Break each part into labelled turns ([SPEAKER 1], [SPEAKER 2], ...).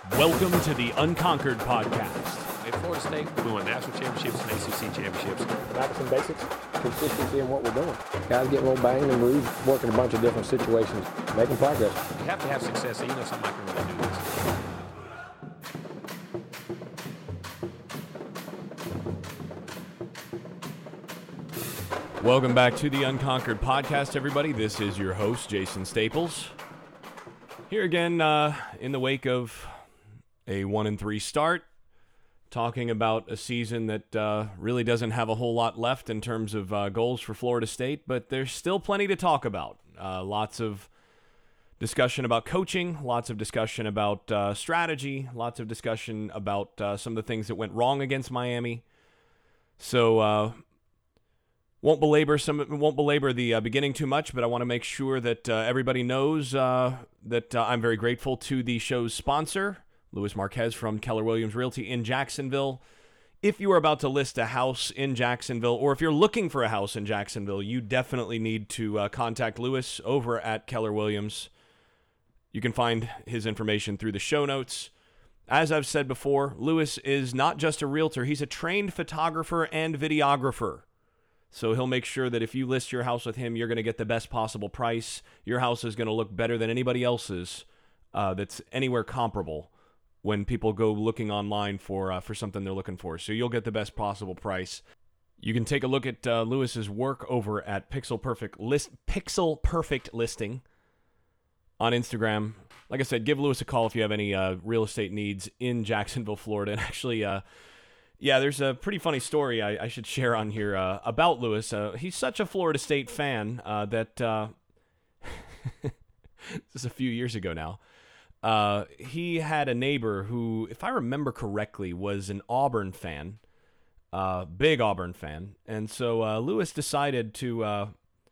[SPEAKER 1] Welcome to the Unconquered Podcast.
[SPEAKER 2] At Florida State, we won national championships and ACC championships.
[SPEAKER 3] Back to some basics, consistency in what we're doing. Guys getting a little banged and bruised, working a bunch of different situations, making progress.
[SPEAKER 2] You have to have success so you know somebody can really do this.
[SPEAKER 1] Welcome back to the Unconquered Podcast, everybody. This is your host, Jason Staples. Here again in the wake of a 1-3 start, talking about a season that really doesn't have a whole lot left in terms of goals for Florida State, but there's still plenty to talk about. Lots of discussion about coaching, lots of discussion about strategy, lots of discussion about some of the things that went wrong against Miami. So won't belabor the beginning too much, but I want to make sure that everybody knows that I'm very grateful to the show's sponsor, Luis Marquez from Keller Williams Realty in Jacksonville. If you are about to list a house in Jacksonville, or if you're looking for a house in Jacksonville, you definitely need to contact Luis over at Keller Williams. You can find his information through the show notes. As I've said before, Luis is not just a realtor, he's a trained photographer and videographer. So he'll make sure that if you list your house with him, you're going to get the best possible price. Your house is going to look better than anybody else's that's anywhere comparable when people go looking online for something they're looking for. So you'll get the best possible price. You can take a look at Luis's work over at Pixel Perfect Listing on Instagram. Like I said, give Luis a call if you have any real estate needs in Jacksonville, Florida. And actually, there's a pretty funny story I should share on here about Luis. He's such a Florida State fan that this is a few years ago now. He had a neighbor who, if I remember correctly, was an Auburn fan, big Auburn fan. And so Luis decided to,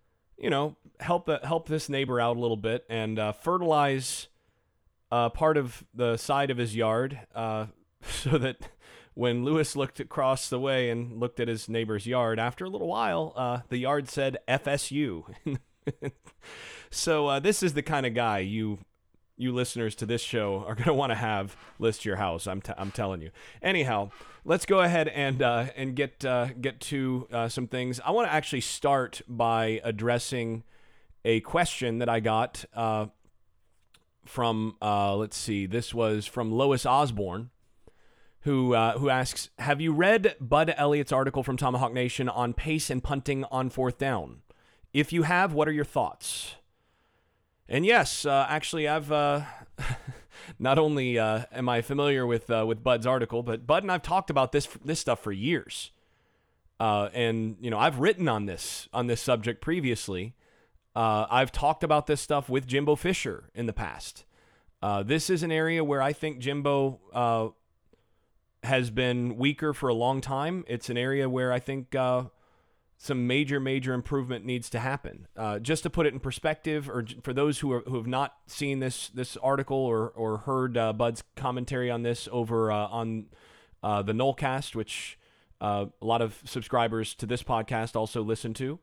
[SPEAKER 1] help this neighbor out a little bit and fertilize part of the side of his yard so that when Luis looked across the way and looked at his neighbor's yard, after a little while, the yard said FSU. So this is the kind of guy you listeners to this show are going to want to have list your house. I'm telling you. Anyhow, let's go ahead and get to some things. I want to actually start by addressing a question that I got from let's see. This was from Lois Osborne, who asks, "Have you read Bud Elliott's article from Tomahawk Nation on pace and punting on fourth down? If you have, what are your thoughts?" And yes, actually, I've not only am I familiar with Bud's article, but Bud and I've talked about this stuff for years. And I've written on this subject previously. I've talked about this stuff with Jimbo Fisher in the past. This is an area where I think Jimbo has been weaker for a long time. It's an area where I think some major improvement needs to happen. Just to put it in perspective, or for those who have not seen this article or heard Bud's commentary on this over on the Nolecast, which a lot of subscribers to this podcast also listen to.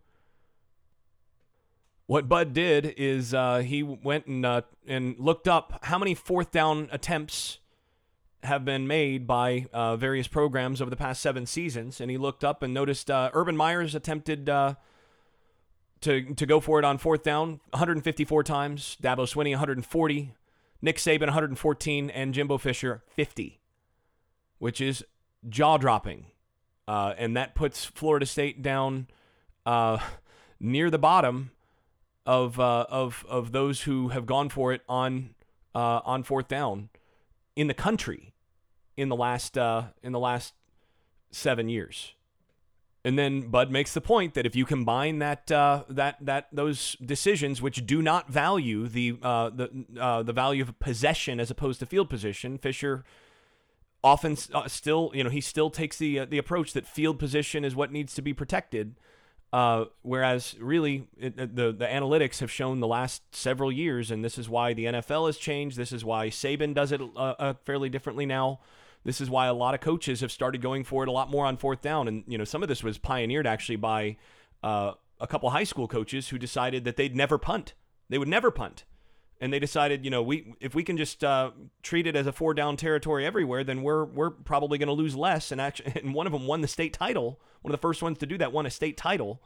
[SPEAKER 1] What Bud did is he went and looked up how many fourth down attempts have been made by various programs over the past 7 seasons, and he looked up and noticed Urban Meyer's attempted to go for it on fourth down 154 times, Dabo Swinney 140, Nick Saban 114, and Jimbo Fisher 50, which is jaw-dropping, and that puts Florida State down near the bottom of those who have gone for it on fourth down in the country in the last 7 years. And then Bud makes the point that if you combine those decisions, which do not value the value of possession as opposed to field position, Fisher often still takes the approach that field position is what needs to be protected. Whereas really the analytics have shown the last several years, and this is why the NFL has changed. This is why Saban does it fairly differently now. This is why a lot of coaches have started going for it a lot more on fourth down. And, some of this was pioneered actually by a couple high school coaches who decided that they'd never punt. They would never punt. And they decided, if we can just treat it as a 4-down territory everywhere, then we're probably going to lose less. And one of them won the state title. One of the first ones to do that won a state title.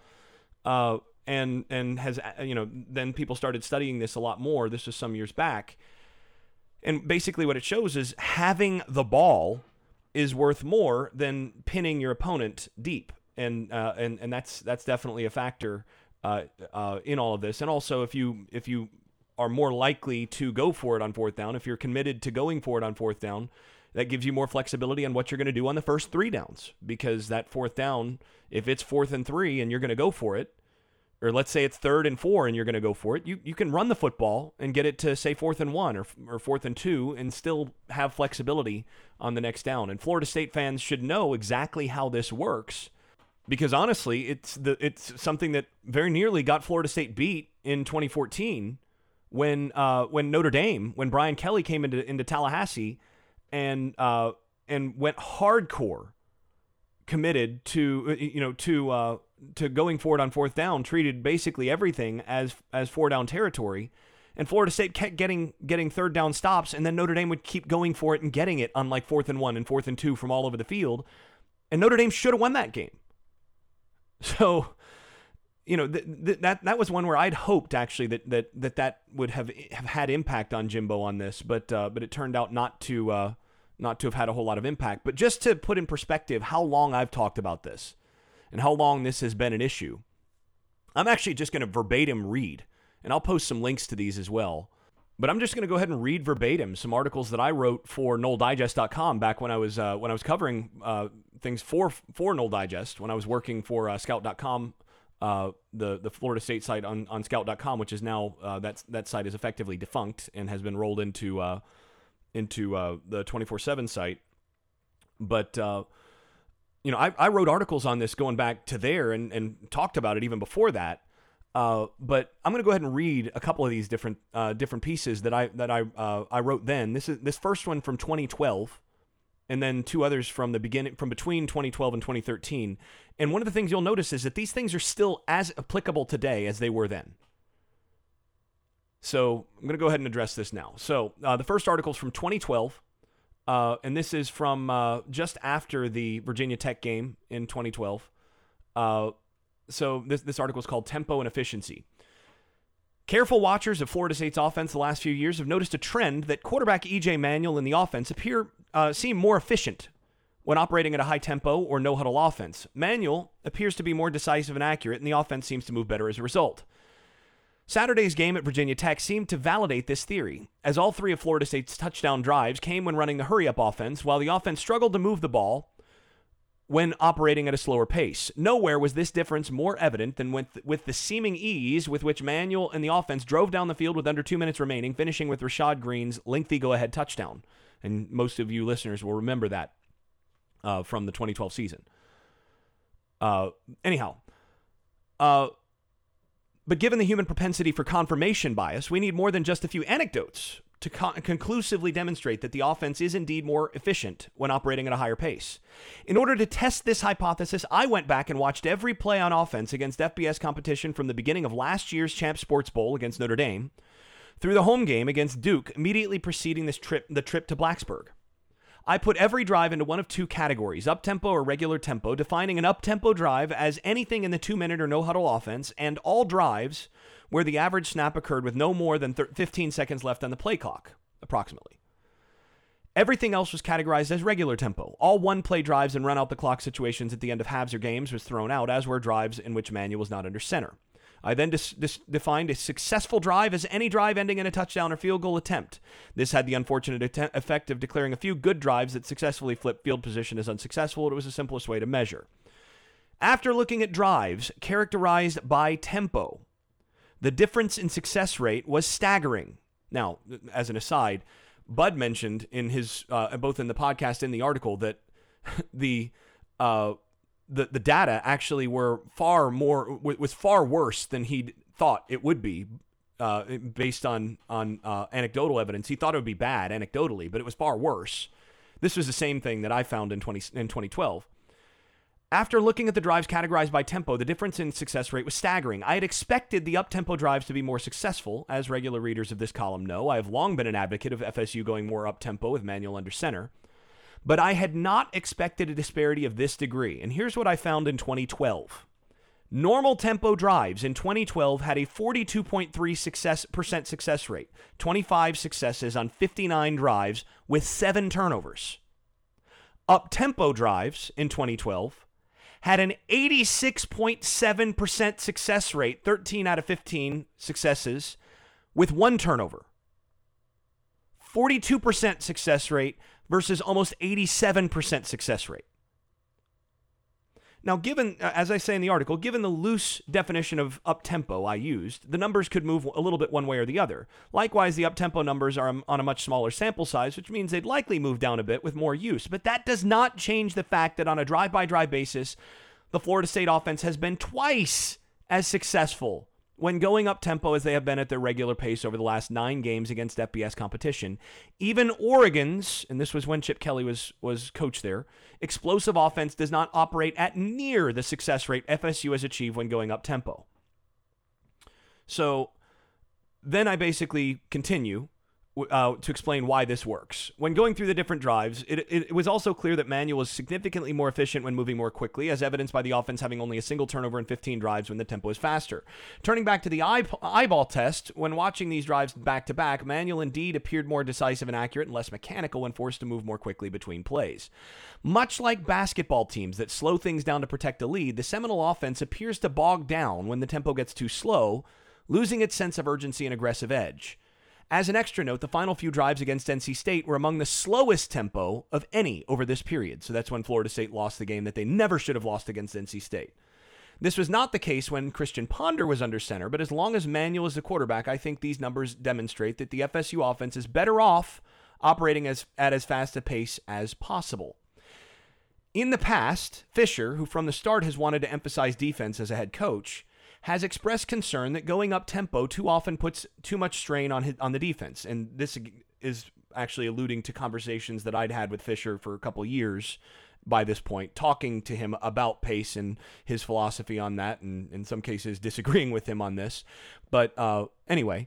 [SPEAKER 1] And has, then people started studying this a lot more. This was some years back. And basically what it shows is having the ball is worth more than pinning your opponent deep. And that's definitely a factor in all of this. And also if you are more likely to go for it on 4th down, if you're committed to going for it on 4th down, that gives you more flexibility on what you're going to do on the first 3 downs, because that 4th down, if it's 4th and 3 and you're going to go for it, or let's say it's 3rd and 4 and you're going to go for it, you can run the football and get it to, say, 4th and 1 or 4th and 2 and still have flexibility on the next down. And Florida State fans should know exactly how this works, because honestly, it's something that very nearly got Florida State beat in 2014 when Notre Dame, when Brian Kelly came into Tallahassee and went hardcore committed to going for it on 4th down, treated basically everything as 4-down territory, and Florida State kept getting 3rd down stops, and then Notre Dame would keep going for it and getting it on like 4th and 1 and 4th and 2 from all over the field, and Notre Dame should have won that game. So, that was one where I'd hoped actually that would have had impact on Jimbo on this, but it turned out not to have had a whole lot of impact. But just to put in perspective how long I've talked about this and how long this has been an issue, I'm actually just going to verbatim read, and I'll post some links to these as well. But I'm just going to go ahead and read verbatim some articles that I wrote for NoleDigest.com back when I was covering things for Nole Digest, when I was working for Scout.com, the Florida State site on Scout.com, which is now that site is effectively defunct and has been rolled into the 24/7 site. But I wrote articles on this going back to there and talked about it even before that. But I'm going to go ahead and read a couple of these different pieces that I wrote then. This first one from 2012, and then 2 others from between 2012 and 2013. And one of the things you'll notice is that these things are still as applicable today as they were then. So I'm going to go ahead and address this now. So the first article is from 2012, and this is from just after the Virginia Tech game in 2012. So this article is called Tempo and Efficiency. Careful watchers of Florida State's offense the last few years have noticed a trend that quarterback E.J. Manuel and the offense seem more efficient when operating at a high tempo or no-huddle offense. Manuel appears to be more decisive and accurate, and the offense seems to move better as a result. Saturday's game at Virginia Tech seemed to validate this theory, as all 3 of Florida State's touchdown drives came when running the hurry-up offense, while the offense struggled to move the ball when operating at a slower pace. Nowhere was this difference more evident than with the seeming ease with which Manuel and the offense drove down the field with under 2 minutes remaining, finishing with Rashad Green's lengthy go-ahead touchdown. And most of you listeners will remember that from the 2012 season. But given the human propensity for confirmation bias, we need more than just a few anecdotes to conclusively demonstrate that the offense is indeed more efficient when operating at a higher pace. In order to test this hypothesis, I went back and watched every play on offense against FBS competition from the beginning of last year's Champs Sports Bowl against Notre Dame through the home game against Duke immediately preceding the trip to Blacksburg. I put every drive into one of 2 categories, up-tempo or regular tempo, defining an up-tempo drive as anything in the 2-minute or no-huddle offense, and all drives where the average snap occurred with no more than 15 seconds left on the play clock, approximately. Everything else was categorized as regular tempo. All one-play drives and run-out-the-clock situations at the end of halves or games was thrown out, as were drives in which Manuel was not under center. I then defined a successful drive as any drive ending in a touchdown or field goal attempt. This had the unfortunate effect of declaring a few good drives that successfully flipped field position as unsuccessful. It was the simplest way to measure. After looking at drives characterized by tempo, the difference in success rate was staggering. Now, as an aside, Bud mentioned in his both in the podcast and the article that the data actually was far worse than he'd thought it would be, based on anecdotal evidence. He thought it would be bad anecdotally, but it was far worse. This was the same thing that I found in 2012. After looking at the drives categorized by tempo, the difference in success rate was staggering. I had expected the up-tempo drives to be more successful. As regular readers of this column know, I have long been an advocate of FSU going more up-tempo with Manuel under center. But I had not expected a disparity of this degree. And here's what I found in 2012. Normal tempo drives in 2012 had a 42.3% success rate, 25 successes on 59 drives with 7 turnovers. Up-tempo drives in 2012 had an 86.7% success rate, 13 out of 15 successes, with 1 turnover. 42% success rate versus almost 87% success rate. Now, given, as I say in the article, given the loose definition of up-tempo I used, the numbers could move a little bit one way or the other. Likewise, the up-tempo numbers are on a much smaller sample size, which means they'd likely move down a bit with more use. But that does not change the fact that on a drive-by-drive basis, the Florida State offense has been twice as successful when going up-tempo as they have been at their regular pace over the last 9 games against FBS competition. Even Oregon's, and this was when Chip Kelly was coach there, explosive offense does not operate at near the success rate FSU has achieved when going up-tempo. So then I basically continue to explain why this works. When going through the different drives, it was also clear that Manuel was significantly more efficient when moving more quickly, as evidenced by the offense having only a single turnover in 15 drives when the tempo is faster. Turning back to the eyeball test, when watching these drives back-to-back, Manuel indeed appeared more decisive and accurate and less mechanical when forced to move more quickly between plays. Much like basketball teams that slow things down to protect a lead, the Seminole offense appears to bog down when the tempo gets too slow, losing its sense of urgency and aggressive edge. As an extra note, the final few drives against NC State were among the slowest tempo of any over this period. So that's when Florida State lost the game that they never should have lost against NC State. This was not the case when Christian Ponder was under center, but as long as Manuel is the quarterback, I think these numbers demonstrate that the FSU offense is better off operating at as fast a pace as possible. In the past, Fisher, who from the start has wanted to emphasize defense as a head coach, has expressed concern that going up tempo too often puts too much strain on the defense. And this is actually alluding to conversations that I'd had with Fisher for a couple years by this point, talking to him about pace and his philosophy on that, and in some cases disagreeing with him on this. But anyway,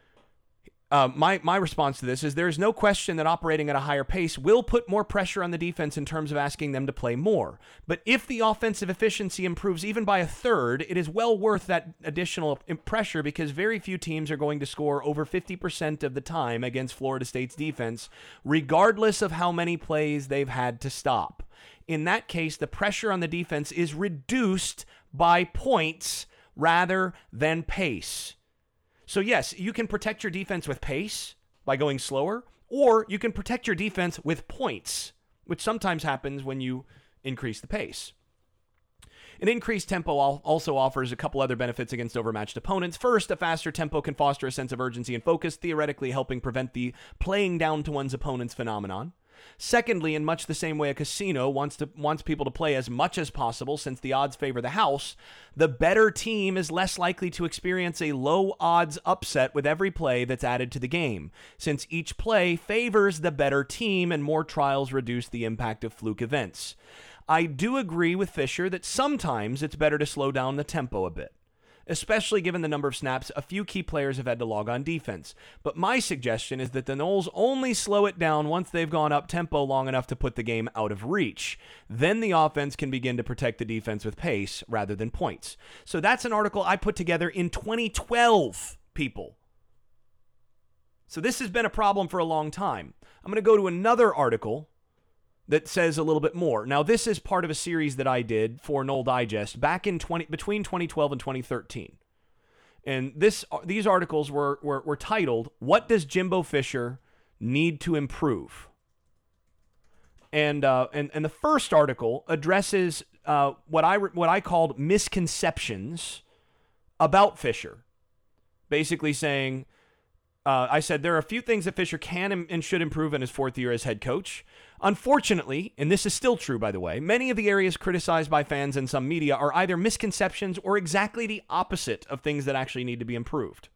[SPEAKER 1] my response to this is there is no question that operating at a higher pace will put more pressure on the defense in terms of asking them to play more. But if the offensive efficiency improves even by a third, it is well worth that additional pressure because very few teams are going to score over 50% of the time against Florida State's defense, regardless of how many plays they've had to stop. In that case, the pressure on the defense is reduced by points rather than pace. So yes, you can protect your defense with pace by going slower, or you can protect your defense with points, which sometimes happens when you increase the pace. An increased tempo also offers a couple other benefits against overmatched opponents. First, a faster tempo can foster a sense of urgency and focus, theoretically helping prevent the playing down to one's opponent's phenomenon. Secondly, in much the same way a casino wants people to play as much as possible since the odds favor the house, the better team is less likely to experience a low odds upset with every play that's added to the game, since each play favors the better team and more trials reduce the impact of fluke events. I do agree with Fisher that sometimes it's better to slow down the tempo a bit, especially given the number of snaps a few key players have had to log on defense. But my suggestion is that the Noles only slow it down once they've gone up tempo long enough to put the game out of reach. Then the offense can begin to protect the defense with pace rather than points. So that's an article I put together in 2012, people. So this has been a problem for a long time. I'm going to go to another article that says a little bit more. Now, this is part of a series that I did for Nole Digest back in between 2012 and 2013. And these articles were titled, "What Does Jimbo Fisher Need to Improve?" And the first article addresses what I called misconceptions about Fisher. Basically saying, I said there are a few things that Fisher can and should improve in his 4th year as head coach. Unfortunately, and this is still true, by the way, many of the areas criticized by fans and some media are either misconceptions or exactly the opposite of things that actually need to be improved.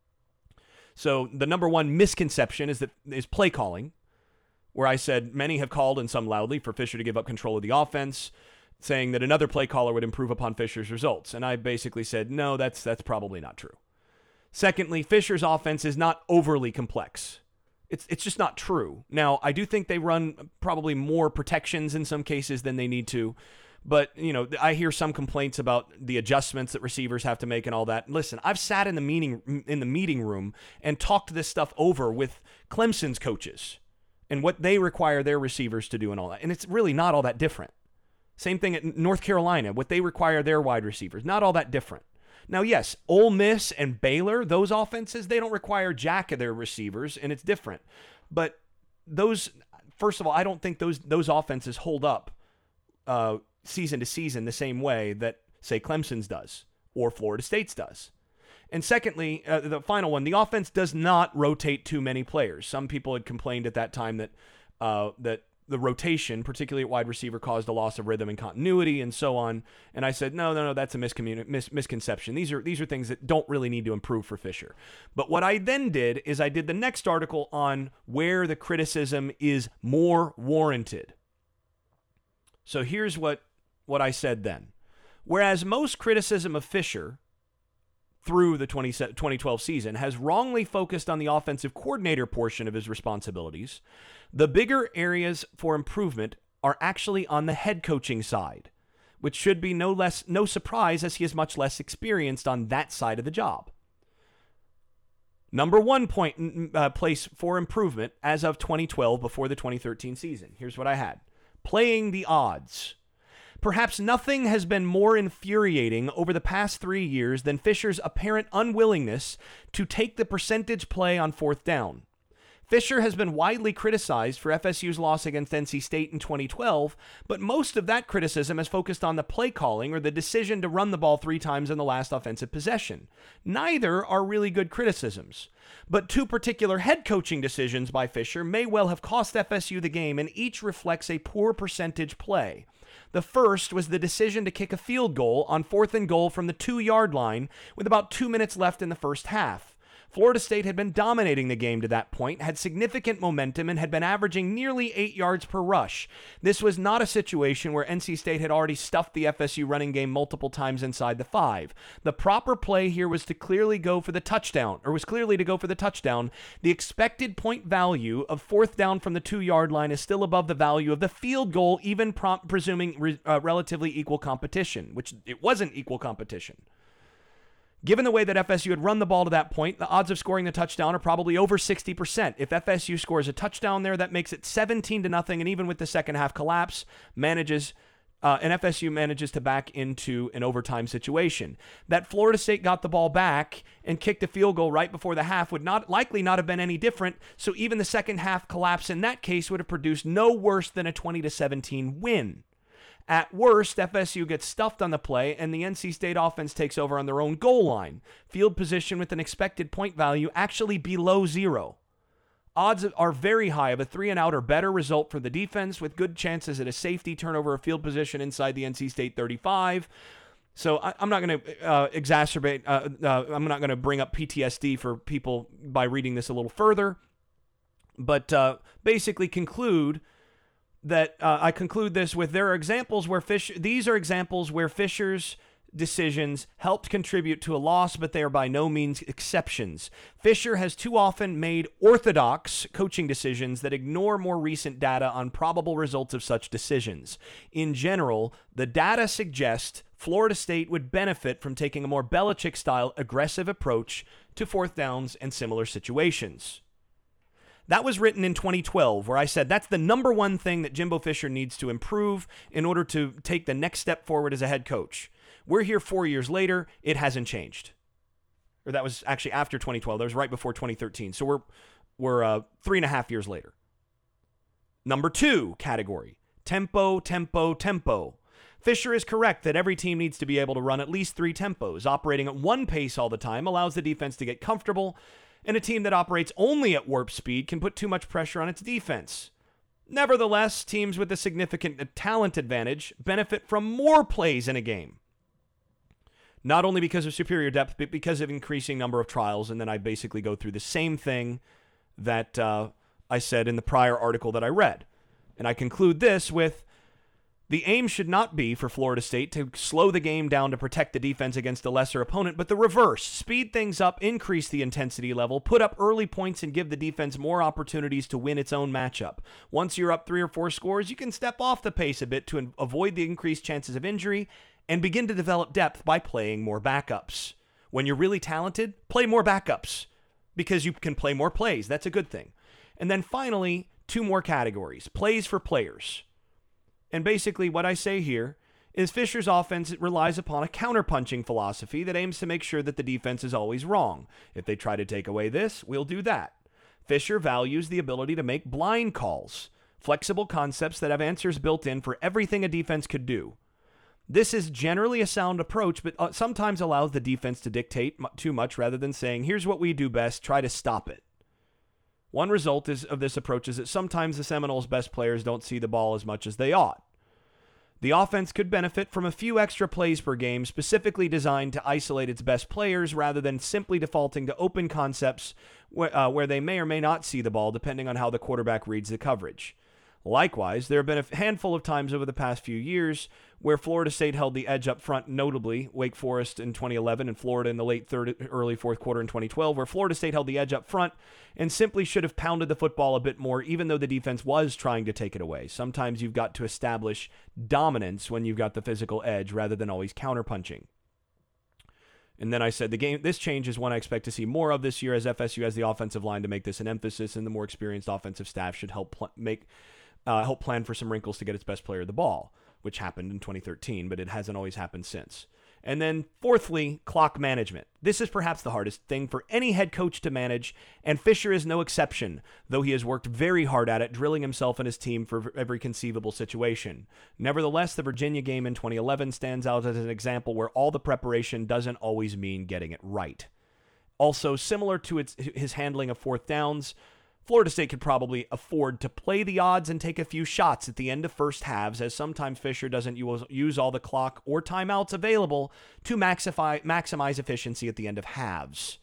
[SPEAKER 1] So the number one misconception is play calling, where I said many have called and some loudly for Fisher to give up control of the offense. saying that another play caller would improve upon Fisher's results. And I basically said, no, that's probably not true. Secondly, Fisher's offense is not overly complex. It's just not true. Now, I do think they run probably more protections in some cases than they need to. But, I hear some complaints about the adjustments that receivers have to make and all that. Listen, I've sat in the meeting room and talked this stuff over with Clemson's coaches and what they require their receivers to do and all that. And it's really not all that different. Same thing at North Carolina, what they require their wide receivers. Not all that different. Now, yes, Ole Miss and Baylor, those offenses, they don't require jack of their receivers, and it's different. But those, first of all, I don't think those offenses hold up season to season the same way that, say, Clemson's does or Florida State's does. And secondly, the final one, the offense does not rotate too many players. Some people had complained at that time that the rotation, particularly at wide receiver, caused a loss of rhythm and continuity and so on. And I said, no, that's a misconception. These are things that don't really need to improve for Fisher. But what I then did is I did the next article on where the criticism is more warranted. So here's what I said then. Whereas most criticism of Fisher through the 2012 season has wrongly focused on the offensive coordinator portion of his responsibilities, the bigger areas for improvement are actually on the head coaching side, which should be no surprise as he is much less experienced on that side of the job. Number one place for improvement as of 2012 before the 2013 season. Here's what I had. Playing the odds. Perhaps nothing has been more infuriating over the past 3 years than Fisher's apparent unwillingness to take the percentage play on fourth down. Fisher has been widely criticized for FSU's loss against NC State in 2012, but most of that criticism has focused on the play calling or the decision to run the ball 3 times in the last offensive possession. Neither are really good criticisms. But 2 particular head coaching decisions by Fisher may well have cost FSU the game, and each reflects a poor percentage play. The first was the decision to kick a field goal on 4th and goal from the 2-yard line with about 2 minutes left in the first half. Florida State had been dominating the game to that point, had significant momentum, and had been averaging nearly 8 yards per rush. This was not a situation where NC State had already stuffed the FSU running game multiple times inside the 5. The proper play here was clearly to go for the touchdown. The expected point value of 4th down from the 2-yard line is still above the value of the field goal, even presuming relatively equal competition, which it wasn't equal competition. Given the way that FSU had run the ball to that point, the odds of scoring the touchdown are probably over 60%. If FSU scores a touchdown there, that makes it 17-0, and even with the second half collapse, FSU manages to back into an overtime situation. That Florida State got the ball back and kicked a field goal right before the half would likely not have been any different, so even the second half collapse in that case would have produced no worse than a 20-17 win. At worst, FSU gets stuffed on the play, and the NC State offense takes over on their own goal line. Field position with an expected point value actually below 0. Odds are very high of a 3-and-out or better result for the defense, with good chances at a safety turnover of field position inside the NC State 35. So I'm not going to exacerbate, I'm not going to bring up PTSD for people by reading this a little further, but basically conclude that I conclude this with there are examples where these are examples where Fisher's decisions helped contribute to a loss, but they are by no means exceptions. Fisher has too often made orthodox coaching decisions that ignore more recent data on probable results of such decisions. In general, the data suggest Florida State would benefit from taking a more Belichick-style aggressive approach to 4th downs and similar situations. That was written in 2012, where I said that's the number one thing that Jimbo Fisher needs to improve in order to take the next step forward as a head coach. We're here 4 years later. It hasn't changed. Or that was actually after 2012. That was right before 2013. So we're 3.5 years later. Number 2 category, tempo. Fisher is correct that every team needs to be able to run at least 3 tempos. Operating at one pace all the time allows the defense to get comfortable, and a team that operates only at warp speed can put too much pressure on its defense. Nevertheless, teams with a significant talent advantage benefit from more plays in a game. Not only because of superior depth, but because of increasing number of trials. And then I basically go through the same thing that I said in the prior article that I read. And I conclude this with, The aim should not be for Florida State to slow the game down to protect the defense against a lesser opponent, but the reverse. Speed things up, increase the intensity level, put up early points, and give the defense more opportunities to win its own matchup. Once you're up 3 or 4 scores, you can step off the pace a bit to avoid the increased chances of injury and begin to develop depth by playing more backups. When you're really talented, play more backups because you can play more plays. That's a good thing. And then finally, 2 more categories. Plays for players. And basically what I say here is Fisher's offense relies upon a counterpunching philosophy that aims to make sure that the defense is always wrong. If they try to take away this, we'll do that. Fisher values the ability to make blind calls, flexible concepts that have answers built in for everything a defense could do. This is generally a sound approach, but sometimes allows the defense to dictate too much rather than saying, here's what we do best, try to stop it. One result of this approach is that sometimes the Seminoles' best players don't see the ball as much as they ought. The offense could benefit from a few extra plays per game specifically designed to isolate its best players rather than simply defaulting to open concepts where they may or may not see the ball depending on how the quarterback reads the coverage. Likewise, there have been a handful of times over the past few years where Florida State held the edge up front, notably Wake Forest in 2011 and Florida in the late early fourth quarter in 2012, where Florida State held the edge up front and simply should have pounded the football a bit more, even though the defense was trying to take it away. Sometimes you've got to establish dominance when you've got the physical edge rather than always counterpunching. And then I said this change is one I expect to see more of this year as FSU has the offensive line to make this an emphasis, and the more experienced offensive staff should help plan for some wrinkles to get its best player the ball, which happened in 2013, but it hasn't always happened since. And then fourthly, clock management. This is perhaps the hardest thing for any head coach to manage, and Fisher is no exception, though he has worked very hard at it, drilling himself and his team for every conceivable situation. Nevertheless, the Virginia game in 2011 stands out as an example where all the preparation doesn't always mean getting it right. Also, similar to his handling of fourth downs, Florida State could probably afford to play the odds and take a few shots at the end of first halves, as sometimes Fisher doesn't use all the clock or timeouts available to maximize efficiency at the end of halves.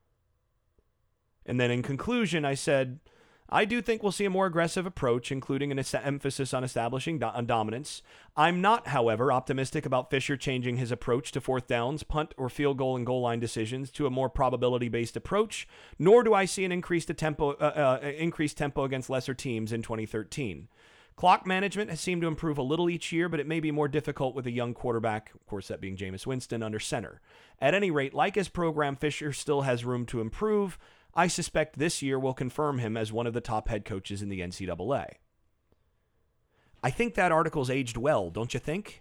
[SPEAKER 1] And then in conclusion, I said, I do think we'll see a more aggressive approach, including an emphasis on establishing dominance. I'm not, however, optimistic about Fisher changing his approach to fourth downs, punt, or field goal and goal line decisions to a more probability-based approach, nor do I see an increased tempo against lesser teams in 2013. Clock management has seemed to improve a little each year, but it may be more difficult with a young quarterback, of course that being Jameis Winston, under center. At any rate, like his program, Fisher still has room to improve. I suspect this year will confirm him as one of the top head coaches in the NCAA. I think that article's aged well, don't you think?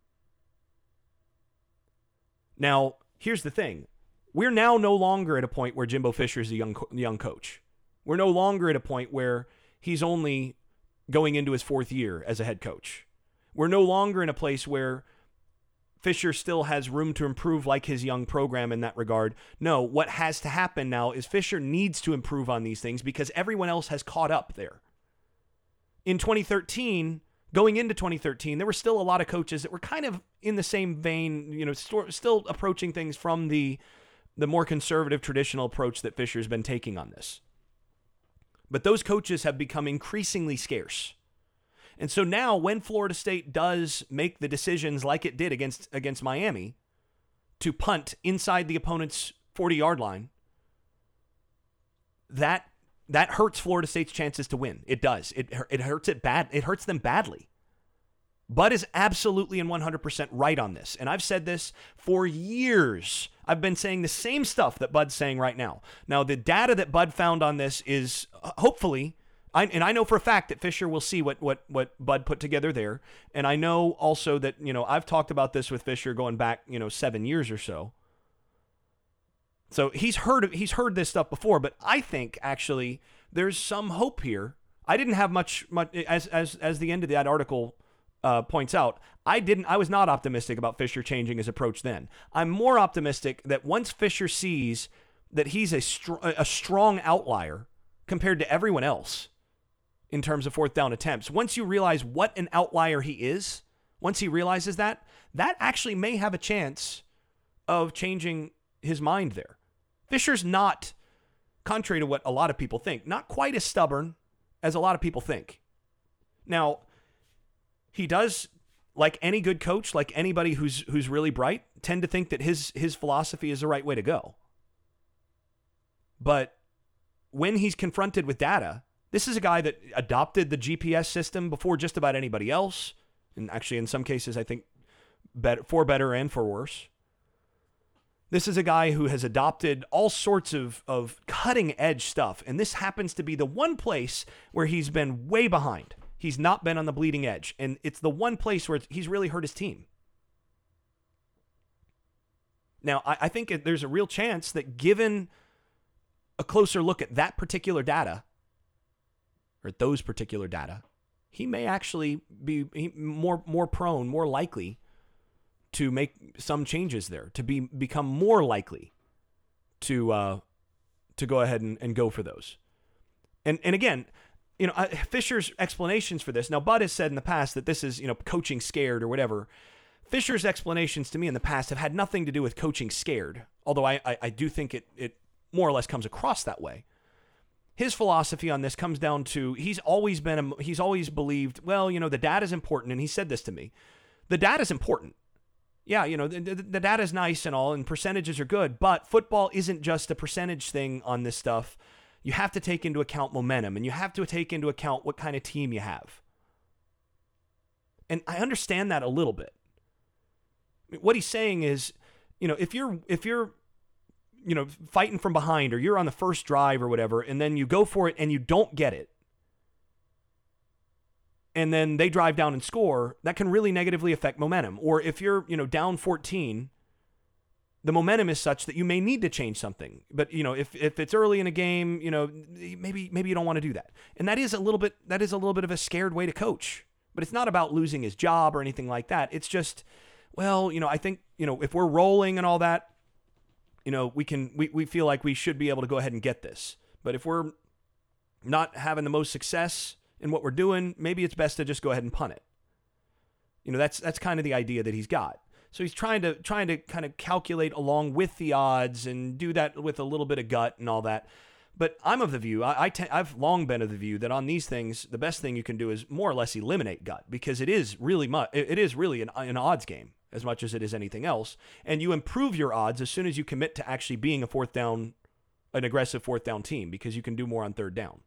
[SPEAKER 1] Now, here's the thing. We're now no longer at a point where Jimbo Fisher's a young coach. We're no longer at a point where he's only going into his 4th year as a head coach. We're no longer in a place where Fisher still has room to improve like his young program in that regard. No, what has to happen now is Fisher needs to improve on these things because everyone else has caught up there. In 2013, going into 2013, there were still a lot of coaches that were kind of in the same vein, still approaching things from the more conservative traditional approach that Fisher's been taking on this. But those coaches have become increasingly scarce. And so now when Florida State does make the decisions like it did against Miami to punt inside the opponent's 40-yard line, that hurts Florida State's chances to win. It does. It hurts it bad. It hurts them badly. Bud is absolutely and 100% right on this. And I've said this for years. I've been saying the same stuff that Bud's saying right now. Now, the data that Bud found on this is hopefully... I know for a fact that Fisher will see what Bud put together there. And I know also that, I've talked about this with Fisher going back, 7 years or so. So he's heard this stuff before, but I think actually there's some hope here. I didn't have much as the end of that article points out. I was not optimistic about Fisher changing his approach then. I'm more optimistic that once Fisher sees that he's a strong outlier compared to everyone else in terms of fourth down attempts, once you realize what an outlier he is, once he realizes that actually may have a chance of changing his mind there. Fisher's not, contrary to what a lot of people think, not quite as stubborn as a lot of people think. Now, he does like any good coach, like anybody who's really bright, tend to think that his philosophy is the right way to go. But when he's confronted with data, this is a guy that adopted the GPS system before just about anybody else. And actually, in some cases, I think for better and for worse. This is a guy who has adopted all sorts of cutting edge stuff. And this happens to be the one place where he's been way behind. He's not been on the bleeding edge. And it's the one place where he's really hurt his team. Now, I think there's a real chance that given a closer look at that particular data, or at those particular data, he may actually be more prone, more likely to make some changes there, to become more likely to go ahead and go for those. And again, Fisher's explanations for this. Now, Bud has said in the past that this is, coaching scared or whatever. Fisher's explanations to me in the past have had nothing to do with coaching scared, although I do think it more or less comes across that way. His philosophy on this comes down to he's always believed, well, the data's important, and he said this to me. The data's important. Yeah, the data's nice and all, and percentages are good, but football isn't just a percentage thing on this stuff. You have to take into account momentum, and you have to take into account what kind of team you have. And I understand that a little bit. What he's saying is, if you're fighting from behind, or you're on the first drive or whatever, and then you go for it and you don't get it, and then they drive down and score, that can really negatively affect momentum. Or if you're, down 14, the momentum is such that you may need to change something. But, if it's early in a game, maybe you don't want to do that. And that is a little bit of a scared way to coach. But it's not about losing his job or anything like that. It's just, well, I think, if we're rolling and all that, we feel like we should be able to go ahead and get this. But if we're not having the most success in what we're doing, maybe it's best to just go ahead and punt it. That's kind of the idea that he's got. So he's trying to kind of calculate along with the odds and do that with a little bit of gut and all that. But I'm of the view, I've long been of the view that on these things, the best thing you can do is more or less eliminate gut, because it is really an odds game as much as it is anything else. And you improve your odds as soon as you commit to actually being an aggressive fourth down team, because you can do more on third down.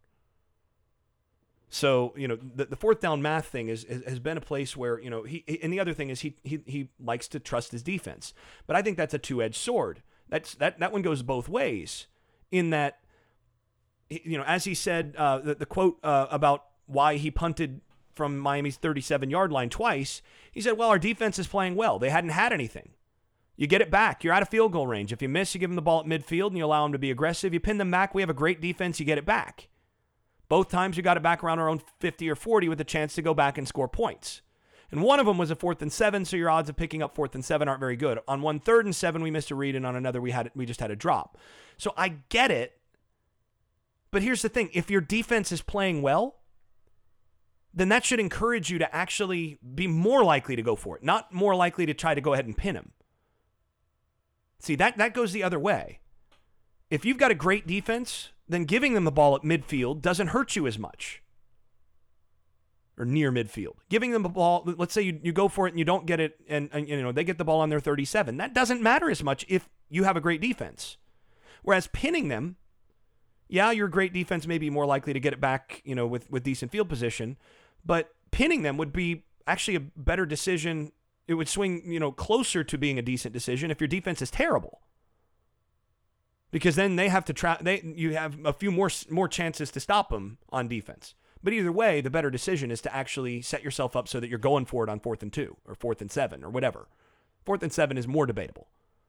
[SPEAKER 1] So, the fourth down math thing has been a place where, and the other thing is he likes to trust his defense. But I think that's a two-edged sword. That one goes both ways, in that, as he said, the quote about why he punted from Miami's 37-yard line twice, he said, well, our defense is playing well. They hadn't had anything. You get it back. You're out of field goal range. If you miss, you give them the ball at midfield and you allow them to be aggressive. You pin them back. We have a great defense. You get it back. Both times you got it back around our own 50 or 40 with a chance to go back and score points. And one of them was a 4th and 7, so your odds of picking up 4th and 7 aren't very good. On one 3rd and 7, we missed a read, and on another we just had a drop. So I get it. But here's the thing. If your defense is playing well, then that should encourage you to actually be more likely to go for it, not more likely to try to go ahead and pin him. See, that goes the other way. If you've got a great defense, then giving them the ball at midfield doesn't hurt you as much. Or near midfield. Giving them the ball, let's say you go for it and you don't get it, and they get the ball on their 37. That doesn't matter as much if you have a great defense. Whereas pinning them, yeah, your great defense may be more likely to get it back, with decent field position, but pinning them would be actually a better decision. It would swing, closer to being a decent decision if your defense is terrible. Because then they have to you have a few more chances to stop them on defense. But either way, the better decision is to actually set yourself up so that you're going for it on 4th and 2 or 4th and 7 or whatever. 4th and 7 is more debatable.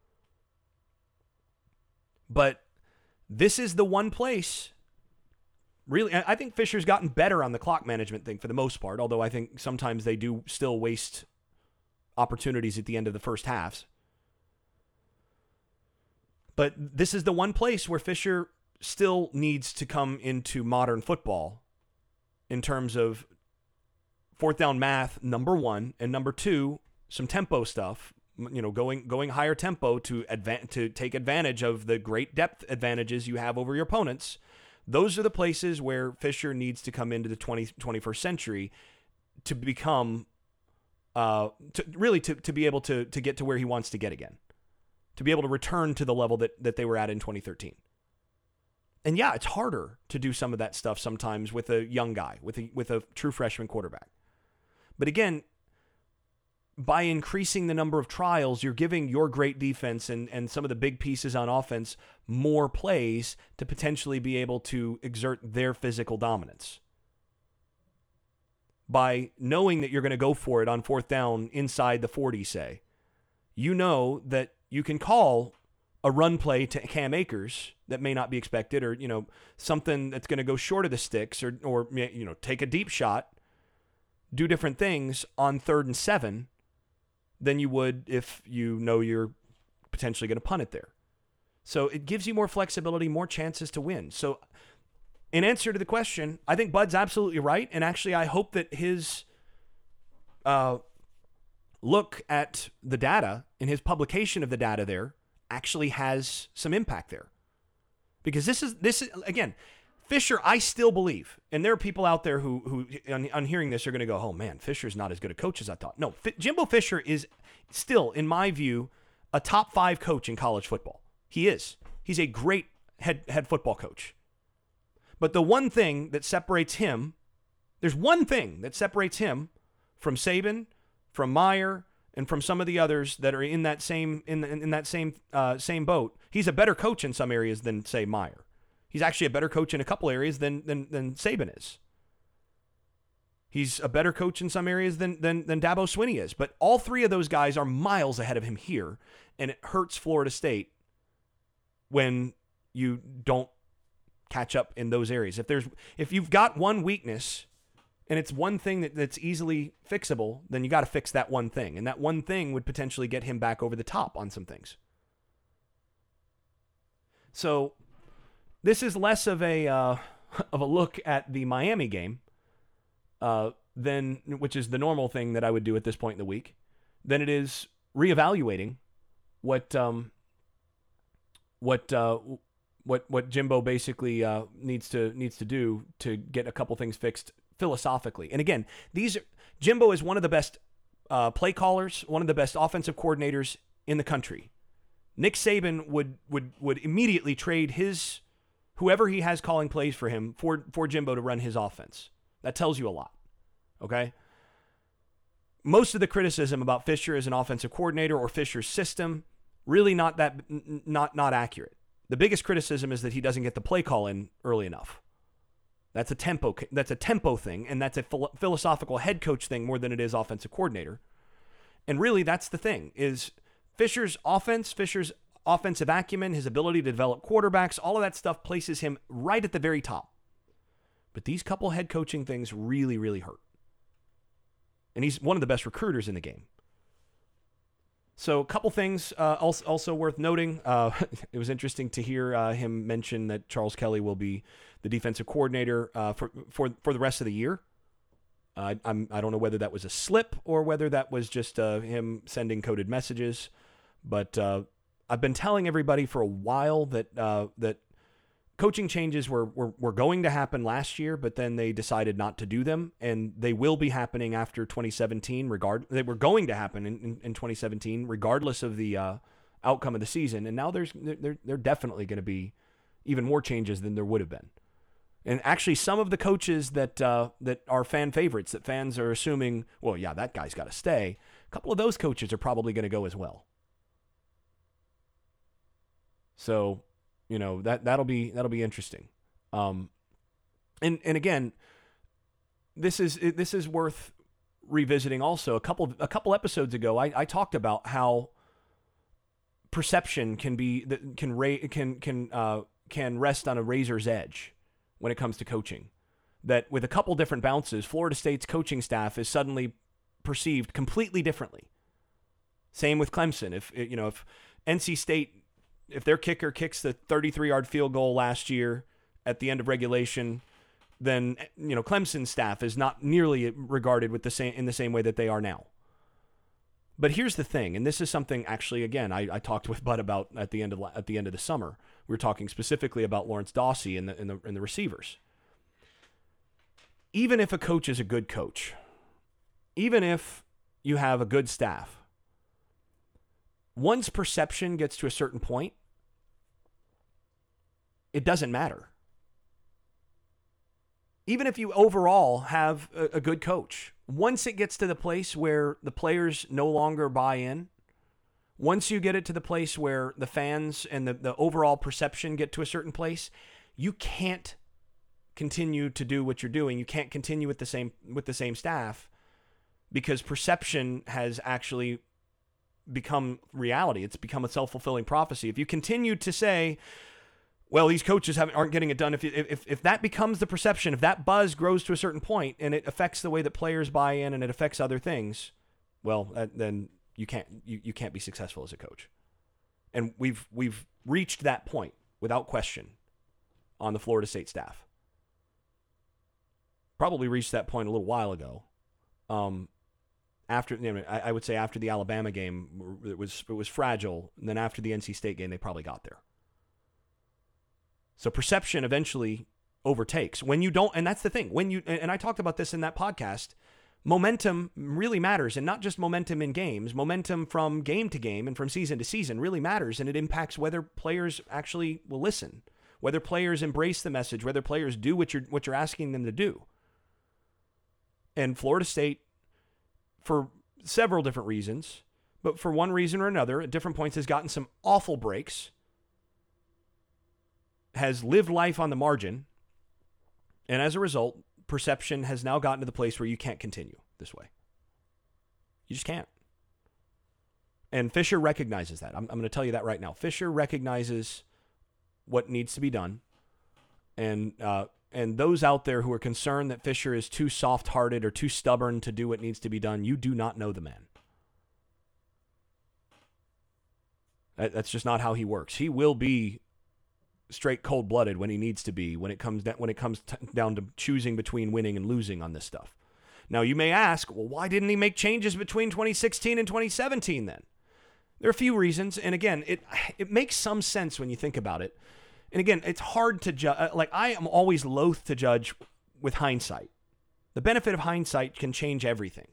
[SPEAKER 1] But this is the one place, really, I think Fisher's gotten better on the clock management thing for the most part, although I think sometimes they do still waste opportunities at the end of the first halves. But this is the one place where Fisher still needs to come into modern football in terms of 4th down math, number one, and number two, some tempo stuff, going higher tempo to take advantage of the great depth advantages you have over your opponents. Those are the places where Fisher needs to come into the 21st century to become to be able to get to where he wants to get again, to be able to return to the level that they were at in 2013. And yeah, it's harder to do some of that stuff sometimes with a young guy, with a true freshman quarterback. But again, by increasing the number of trials, you're giving your great defense and some of the big pieces on offense more plays to potentially be able to exert their physical dominance. By knowing that you're going to go for it on fourth down inside the 40, say, you know that you can call a run play to Cam Akers that may not be expected, or, something that's going to go short of the sticks, or take a deep shot, do different things on 3rd and 7 than you would if you know you're potentially going to punt it there. So it gives you more flexibility, more chances to win. So in answer to the question, I think Bud's absolutely right. And actually, I hope that his look at the data and his publication of the data there actually has some impact there. Because this is again, Fisher, I still believe, and there are people out there who on hearing this are going to go, oh man, Fisher's not as good a coach as I thought. No, Jimbo Fisher is still, in my view, a top 5 coach in college football. He is. He's a great head football coach. But the one thing that separates him, there's one thing that separates him from Saban, from Meyer, and from some of the others that are in that same same boat. He's a better coach in some areas than, say, Meyer. He's actually a better coach in a couple areas than Saban is. He's a better coach in some areas than Dabo Swinney is. But all three of those guys are miles ahead of him here, and it hurts Florida State when you don't catch up in those areas. If you've got one weakness and it's one thing that's easily fixable, then you got to fix that one thing. And that one thing would potentially get him back over the top on some things. So this is less of a look at the Miami game, which is the normal thing that I would do at this point in the week, than it is reevaluating what Jimbo basically needs to do to get a couple things fixed philosophically. And again, Jimbo is one of the best play callers, one of the best offensive coordinators in the country. Nick Saban would immediately trade whoever he has calling plays for him for Jimbo to run his offense. That tells you a lot. Okay? Most of the criticism about Fisher as an offensive coordinator or Fisher's system, really not accurate. The biggest criticism is that he doesn't get the play call in early enough. That's a tempo thing, and that's a philosophical head coach thing more than it is offensive coordinator. And really, that's the thing, is Fisher's offensive acumen, his ability to develop quarterbacks, all of that stuff places him right at the very top. But these couple head coaching things really, really hurt. And he's one of the best recruiters in the game. So a couple things also worth noting. It was interesting to hear him mention that Charles Kelly will be the defensive coordinator for the rest of the year. I don't know whether that was a slip or whether that was just him sending coded messages. But I've been telling everybody for a while that coaching changes were going to happen last year, but then they decided not to do them, and they will be happening after 2017. They were going to happen in 2017, regardless of the outcome of the season. And now they're definitely going to be even more changes than there would have been. And actually, some of the coaches that are fan favorites, that fans are assuming, well, yeah, that guy's got to stay. A couple of those coaches are probably going to go as well. So, that'll be interesting. And again, this is worth revisiting. Also, a couple episodes ago, I talked about how perception can rest on a razor's edge when it comes to coaching. That with a couple different bounces, Florida State's coaching staff is suddenly perceived completely differently. Same with Clemson. If NC State, if their kicker kicks the 33-yard field goal last year at the end of regulation, then Clemson's staff is not nearly regarded in the same way that they are now. But here's the thing, and this is something actually, again, I talked with Bud about at the end of the summer. We were talking specifically about Lawrence Dawsey and the receivers. Even if a coach is a good coach, even if you have a good staff. Once perception gets to a certain point, it doesn't matter. Even if you overall have a good coach, once it gets to the place where the players no longer buy in, once you get it to the place where the fans and the overall perception get to a certain place, you can't continue to do what you're doing. You can't continue with the same staff, because perception has actually become reality. It's become a self-fulfilling prophecy. If you continue to say, well, these coaches aren't getting it done, if that becomes the perception, if that buzz grows to a certain point and it affects the way that players buy in and it affects other things, well, then you can't be successful as a coach. And we've reached that point without question on the Florida State staff. Probably reached that point a little while ago. I would say after the Alabama game, it was fragile. And then after the NC State game, they probably got there. So perception eventually overtakes when you don't. And that's the thing. And I talked about this in that podcast, momentum really matters, and not just momentum in games. Momentum from game to game and from season to season really matters, and it impacts whether players actually will listen, whether players embrace the message, whether players do what you're asking them to do. And Florida State, for several different reasons, but for one reason or another, at different points, has gotten some awful breaks, has lived life on the margin, and as a result, perception has now gotten to the place where you can't continue this way. You just can't. And Fisher recognizes that. I'm going to tell you that right now. Fisher recognizes what needs to be done, and those out there who are concerned that Fisher is too soft-hearted or too stubborn to do what needs to be done, you do not know the man. That's just not how he works. He will be straight cold-blooded when he needs to be, when it comes down to choosing between winning and losing on this stuff. Now, you may ask, well, why didn't he make changes between 2016 and 2017 then? There are a few reasons, and again, it makes some sense when you think about it. And again, it's hard to judge. I am always loath to judge with hindsight. The benefit of hindsight can change everything.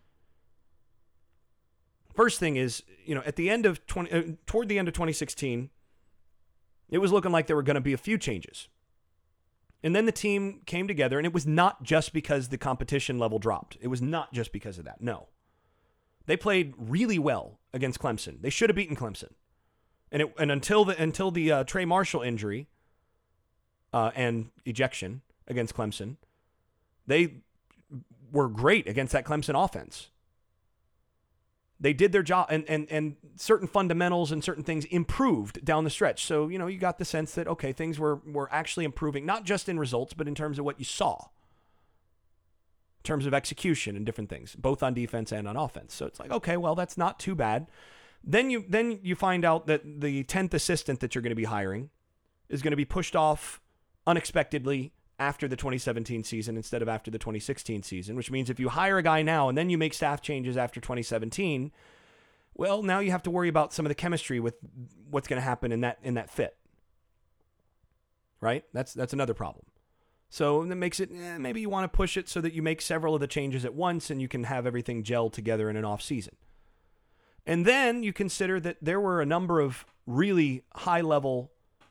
[SPEAKER 1] First thing is, at the end of toward the end of 2016, it was looking like there were going to be a few changes. And then the team came together, and it was not just because the competition level dropped. It was not just because of that. No. They played really well against Clemson. They should have beaten Clemson. And until the Trey Marshall injury and ejection against Clemson, they were great against that Clemson offense. They did their job, and certain fundamentals and certain things improved down the stretch. So, you got the sense that, okay, things were actually improving, not just in results, but in terms of what you saw, in terms of execution and different things, both on defense and on offense. So it's like, okay, well, that's not too bad. Then you find out that the 10th assistant that you're going to be hiring is going to be pushed off unexpectedly after the 2017 season instead of after the 2016 season, which means if you hire a guy now and then you make staff changes after 2017, well, now you have to worry about some of the chemistry with what's going to happen in that fit. Right? That's another problem. So that makes it, maybe you want to push it so that you make several of the changes at once and you can have everything gel together in an off season. And then you consider that there were a number of really high-level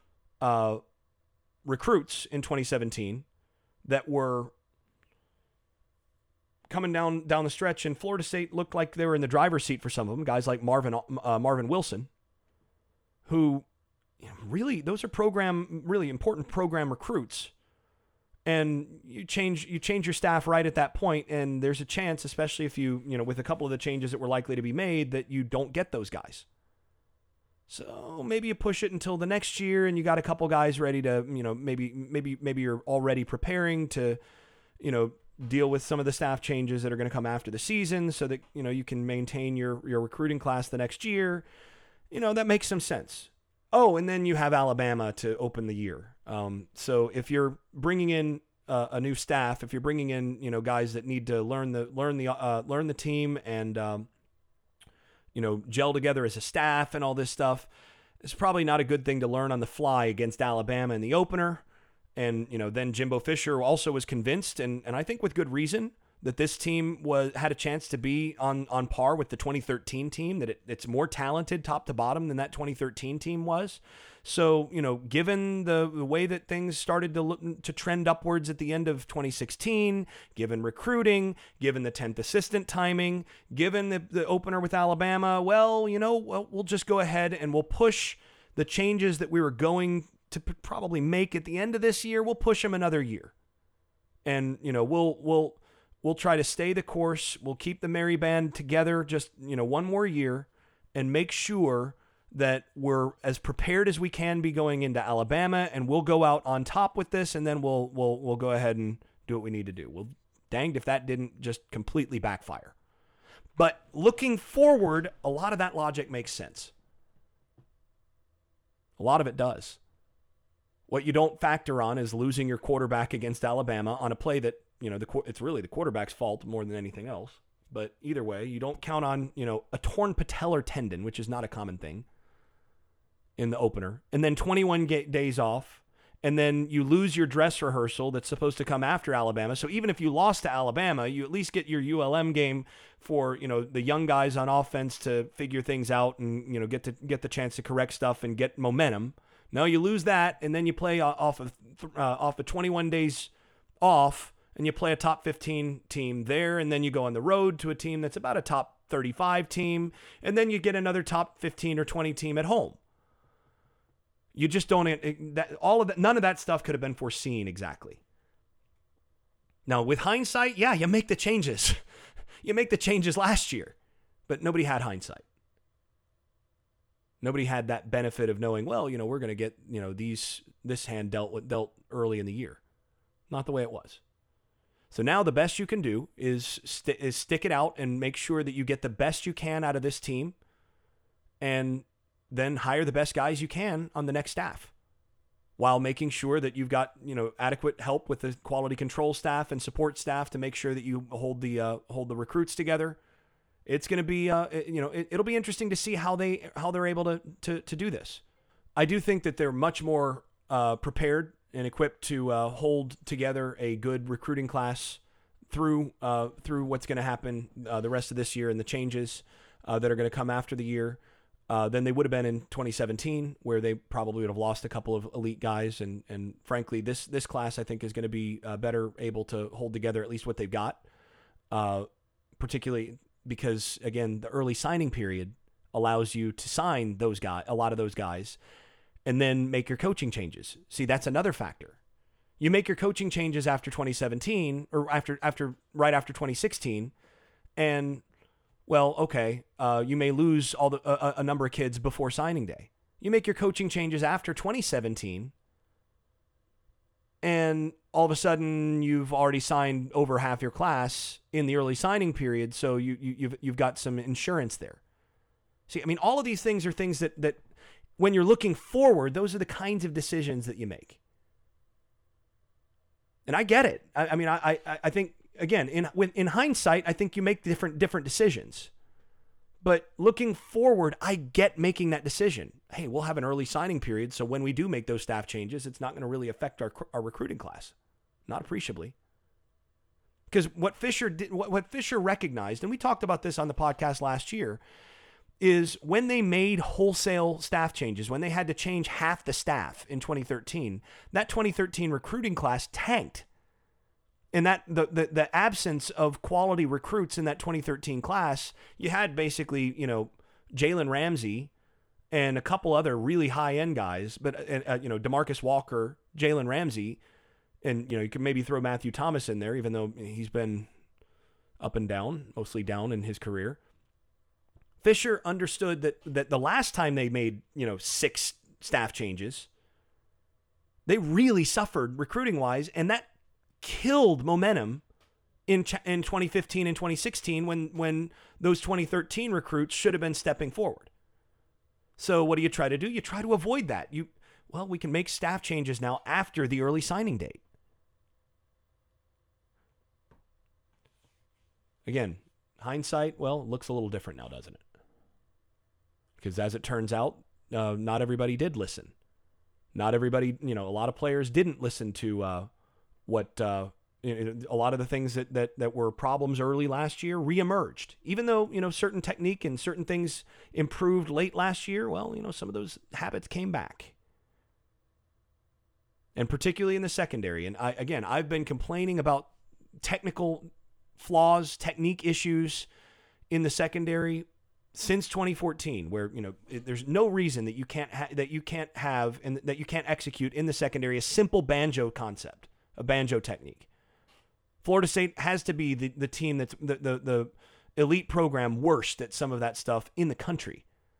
[SPEAKER 1] recruits in 2017 that were coming down the stretch, and Florida State looked like they were in the driver's seat for some of them. Guys like Marvin Wilson, who really, those are really important program recruits. And you change your staff right at that point, and there's a chance, especially if you with a couple of the changes that were likely to be made, that you don't get those guys. So maybe you push it until the next year, and you got a couple guys ready to, maybe you're already preparing to, deal with some of the staff changes that are going to come after the season, so that you can maintain your recruiting class the next year. That makes some sense. Oh, and then you have Alabama to open the year. So if you're bringing in a new staff, if you're bringing in guys that need to learn the team and gel together as a staff and all this stuff, it's probably not a good thing to learn on the fly against Alabama in the opener. And then Jimbo Fisher also was convinced, and I think with good reason, that this team had a chance to be on par with the 2013 team, that it's more talented top to bottom than that 2013 team was. So, given the way that things started to trend upwards at the end of 2016, given recruiting, given the 10th assistant timing, given the opener with Alabama, we'll just go ahead and we'll push the changes that we were going to probably make at the end of this year. We'll push them another year. And, we'll try to stay the course. We'll keep the Merry Band together just, one more year and make sure that we're as prepared as we can be going into Alabama, and we'll go out on top with this, and then we'll go ahead and do what we need to do. Well, danged if that didn't just completely backfire. But looking forward, a lot of that logic makes sense. A lot of it does. What you don't factor on is losing your quarterback against Alabama on a play that, it's really the quarterback's fault more than anything else. But either way, you don't count on, a torn patellar tendon, which is not a common thing, in the opener. And then 21 days off. And then you lose your dress rehearsal that's supposed to come after Alabama. So even if you lost to Alabama, you at least get your ULM game for, the young guys on offense to figure things out and, get the chance to correct stuff and get momentum. No, you lose that, and then you play off of 21 days off, and you play a top 15 team there, and then you go on the road to a team that's about a top 35 team, and then you get another top 15 or 20 team at home. You just don't, none of that stuff could have been foreseen exactly. Now, with hindsight, yeah, you make the changes. You make the changes last year, but nobody had hindsight. Nobody had that benefit of knowing, we're going to get, this hand dealt early in the year. Not the way it was. So now the best you can do is stick it out and make sure that you get the best you can out of this team, and then hire the best guys you can on the next staff, while making sure that you've got, adequate help with the quality control staff and support staff to make sure that you hold the recruits together. It's going to be, it'll be interesting to see how they're able to do this. I do think that they're much more prepared and equipped to hold together a good recruiting class through what's going to happen the rest of this year and the changes that are going to come after the year than they would have been in 2017, where they probably would have lost a couple of elite guys. And frankly, this class, I think, is going to be better able to hold together at least what they've got, particularly because, again, the early signing period allows you to sign a lot of those guys, and then make your coaching changes. See, that's another factor. You make your coaching changes after 2017 or right after 2016, and you may lose a number of kids before signing day. You make your coaching changes after 2017, and all of a sudden you've already signed over half your class in the early signing period, so you've got some insurance there. See, I mean, all of these things are things that when you're looking forward, those are the kinds of decisions that you make. And I get it. I think, again, in hindsight, I think you make different decisions. But looking forward, I get making that decision. Hey, we'll have an early signing period, so when we do make those staff changes, it's not going to really affect our recruiting class, not appreciably. Because what Fisher recognized, and we talked about this on the podcast last year, is when they made wholesale staff changes, when they had to change half the staff in 2013, that 2013 recruiting class tanked. And that the absence of quality recruits in that 2013 class, you had basically, Jalen Ramsey and a couple other really high-end guys, but, DeMarcus Walker, Jalen Ramsey, and, you can maybe throw Matthew Thomas in there, even though he's been up and down, mostly down in his career. Fisher understood that the last time they made, 6 staff changes, they really suffered recruiting-wise, and that killed momentum in 2015 and 2016 when those 2013 recruits should have been stepping forward. So what do you try to do? You try to avoid that. We can make staff changes now after the early signing date. Again, hindsight, looks a little different now, doesn't it? Because as it turns out, not everybody did listen. Not everybody, a lot of players didn't listen to what A lot of the things that were problems early last year reemerged. Even though, certain technique and certain things improved late last year, well, some of those habits came back. And particularly in the secondary. And I've been complaining about technical flaws, technique issues in the secondary since 2014, where there's no reason that you can't have and that you can't execute in the secondary a simple banjo concept, a banjo technique. Florida State has to be the team that's the elite program worst at some of that stuff in the country.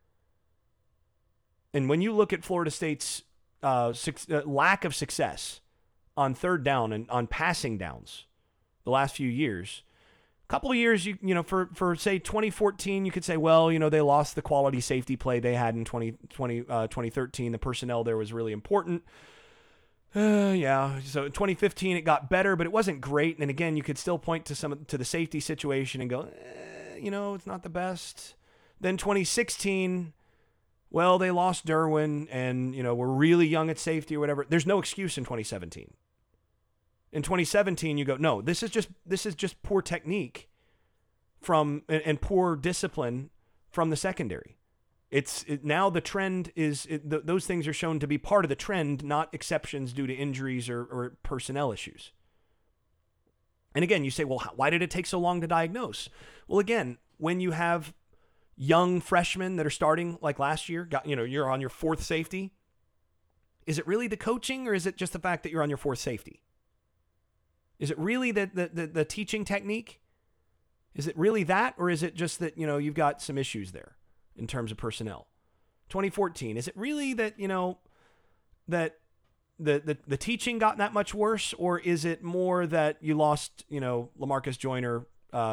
[SPEAKER 1] And when you look at Florida State's lack of success on third down and on passing downs the last few years, a couple of years, for say 2014, you could say, well, they lost the quality safety play they had in 2013. The personnel there was really important. Yeah. So in 2015, it got better, but it wasn't great. And again, you could still point to the safety situation and go, it's not the best. Then 2016, well, they lost Derwin and, were really young at safety or whatever. There's no excuse in 2017. In 2017, you go, no, this is just poor technique and poor discipline from the secondary. Now the trend is those things are shown to be part of the trend, not exceptions due to injuries or personnel issues. And again, you say, well, why did it take so long to diagnose? Well, again, when you have young freshmen that are starting like last year, you're on your fourth safety. Is it really the coaching, or is it just the fact that you're on your fourth safety? Is it really the teaching technique? Is it really that, or is it just that, you've got some issues there in terms of personnel? 2014, is it really that, that the teaching got that much worse, or is it more that you lost, LaMarcus Joyner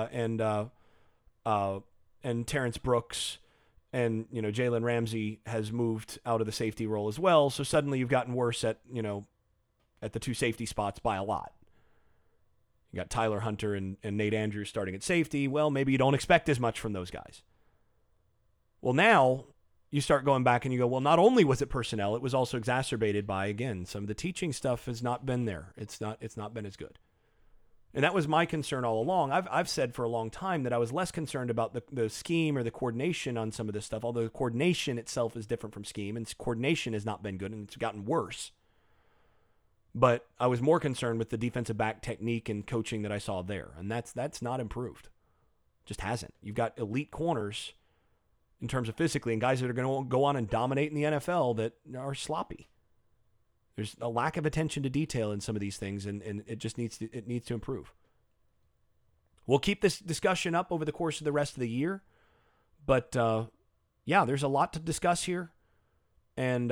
[SPEAKER 1] and Terrence Brooks, and Jalen Ramsey has moved out of the safety role as well, so suddenly you've gotten worse at the two safety spots by a lot. You got Tyler Hunter and Nate Andrews starting at safety. Well, maybe you don't expect as much from those guys. Well, now you start going back and you go, well, not only was it personnel, it was also exacerbated by, again, some of the teaching stuff has not been there. It's not been as good. And that was my concern all along. I've said for a long time that I was less concerned about the scheme or the coordination on some of this stuff, although the coordination itself is different from scheme, and coordination has not been good, and it's gotten worse. But I was more concerned with the defensive back technique and coaching that I saw there, and that's not improved. Just hasn't. You've got elite corners in terms of physically, and guys that are going to go on and dominate in the NFL that are sloppy. There's a lack of attention to detail in some of these things, and it just needs to improve. We'll keep this discussion up over the course of the rest of the year, but there's a lot to discuss here, and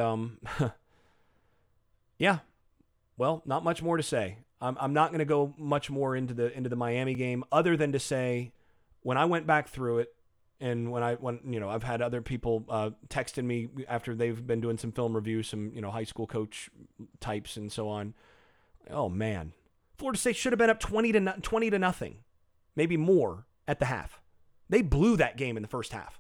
[SPEAKER 1] yeah. Well, not much more to say. I'm not going to go much more into the Miami game, other than to say, when I went back through it, and when I've had other people texting me after they've been doing some film reviews, some high school coach types and so on. Oh man, Florida State should have been up 20 to nothing, maybe more at the half. They blew that game in the first half.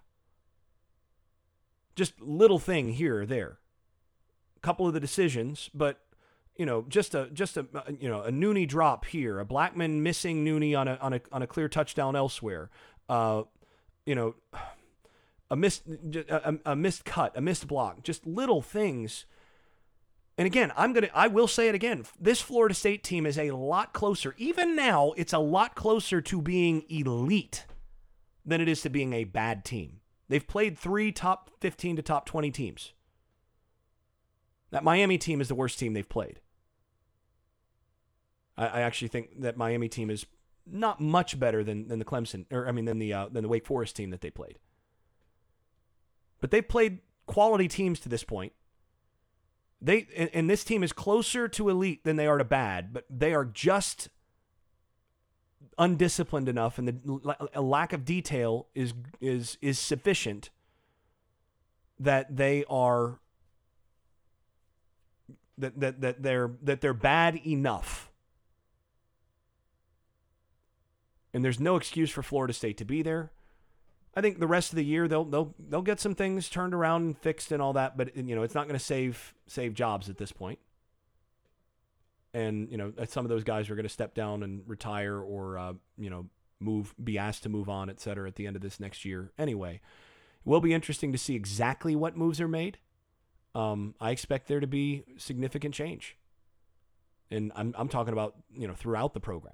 [SPEAKER 1] Just little thing here or there, a couple of the decisions, but. Just a Nooney drop here, a Blackman missing Nooney on a clear touchdown elsewhere, a missed cut, a missed block, just little things. And again, I will say it again. This Florida State team is a lot closer. Even now, it's a lot closer to being elite than it is to being a bad team. They've played 3 top 15 to top 20 teams. That Miami team is the worst team they've played. I actually think that Miami team is not much better than the Clemson, than the Wake Forest team that they played. But they've played quality teams to this point. And this team is closer to elite than they are to bad, but they are just undisciplined enough, and a lack of detail is sufficient that they are. That they're bad enough. And there's no excuse for Florida State to be there. I think the rest of the year they'll get some things turned around and fixed and all that, but it's not going to save jobs at this point. and some of those guys are going to step down and retire or be asked to move on, et cetera, at the end of this next year. Anyway, it will be interesting to see exactly what moves are made. I expect there to be significant change, and I'm talking about throughout the program.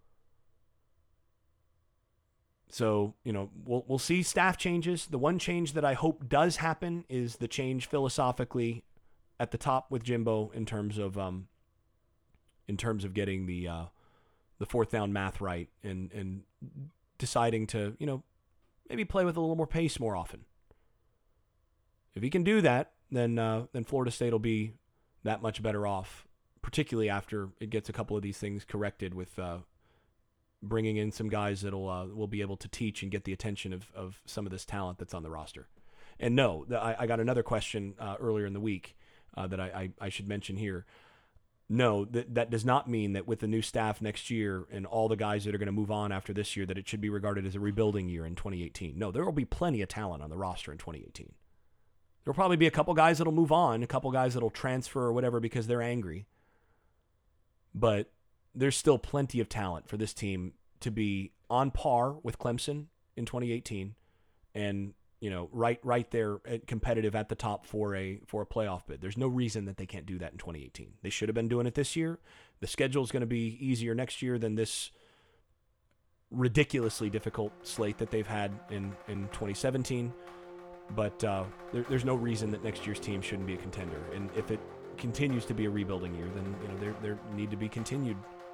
[SPEAKER 1] So we'll see staff changes. The one change that I hope does happen is the change philosophically at the top with Jimbo in terms of getting the fourth down math right and deciding to maybe play with a little more pace more often. If he can do that, then Florida State will be that much better off, particularly after it gets a couple of these things corrected with bringing in some guys that will be able to teach and get the attention of some of this talent that's on the roster. And no, I got another question earlier in the week that I should mention here. No, that does not mean that with the new staff next year and all the guys that are going to move on after this year that it should be regarded as a rebuilding year in 2018. No, there will be plenty of talent on the roster in 2018. There'll probably be a couple guys that'll move on, a couple guys that'll transfer or whatever because they're angry. But there's still plenty of talent for this team to be on par with Clemson in 2018 and right there competitive at the top for a playoff bid. There's no reason that they can't do that in 2018. They should have been doing it this year. The schedule is going to be easier next year than this ridiculously difficult slate that they've had in 2017. But there's no reason that next year's team shouldn't be a contender. And if it continues to be a rebuilding year, then there needs to be continued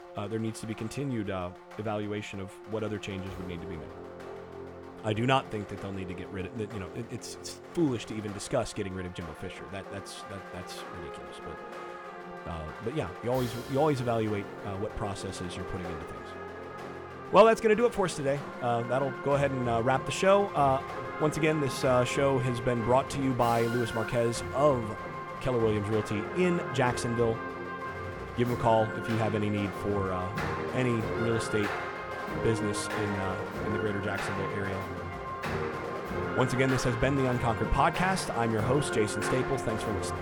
[SPEAKER 1] evaluation of what other changes would need to be made. I do not think that they'll need to get rid of. It's foolish to even discuss getting rid of Jimbo Fisher. That's ridiculous. But yeah, you always evaluate what processes you're putting into things. Well, that's going to do it for us today. That'll go ahead and wrap the show. Once again, this show has been brought to you by Luis Marquez of Keller Williams Realty in Jacksonville. Give him a call if you have any need for any real estate business in the greater Jacksonville area. Once again, this has been the Unconquered Podcast. I'm your host, Jason Staples. Thanks for listening.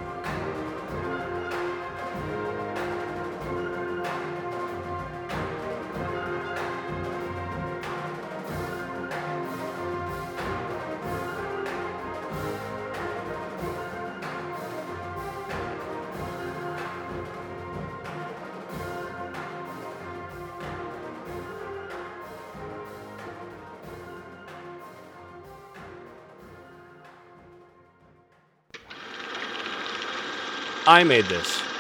[SPEAKER 1] I made this.